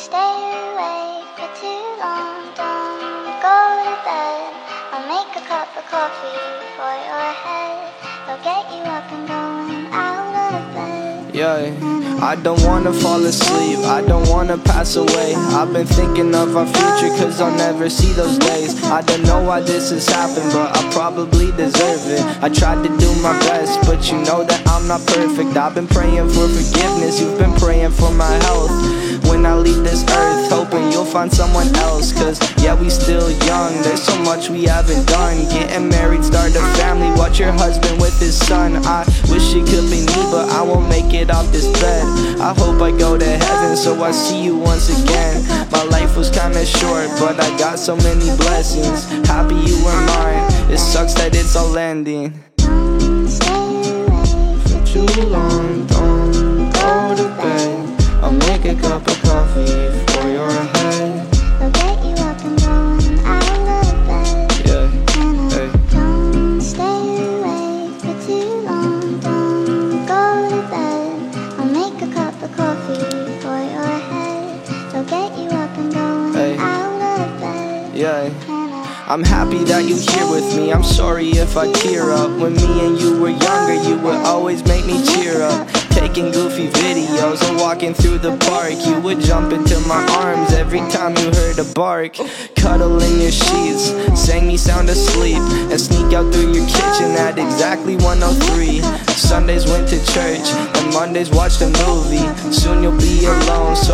stay awake for too long. Don't go to bed. I'll make a cup of coffee for your head. I'll get you up and going out of bed. Yeah, I don't wanna fall asleep, I don't wanna pass away. I've been thinking of our future cause I'll never see those days. I don't know why this has happened, but I probably deserve it. I tried to do my best, but you know that I'm not perfect. I've been praying for forgiveness, you've been praying for my health. When I leave this earth, hoping you'll find someone else. Cause yeah, we still young, there's so much we haven't done. Getting married, start a family, watch your husband with his son. I wish it could be me, but I won't make it off this bed. I hope I go to heaven so I see you once again. My life was kinda short, but I got so many blessings. Happy you were mine, it sucks that it's all ending. Don't stay awake For too long, don't go to bed. I'll make a cup of coffee for your head. I'll get you up and going out of bed. Yeah, And hey. don't stay awake for too long. Don't go to bed. I'll make a cup of coffee for your head. I'll get you up and going Hey. out of bed. Yeah. And I'm happy that you're here with me, I'm sorry if I tear up. When me and you were younger, you would always make me cheer up. Taking goofy videos and walking through the park, you would jump into my arms every time you heard a bark. Cuddle in your sheets, sang me sound asleep, and sneak out through your kitchen at exactly 1:03. Sundays went to church, and Mondays watched a movie. Soon you'll be alone, so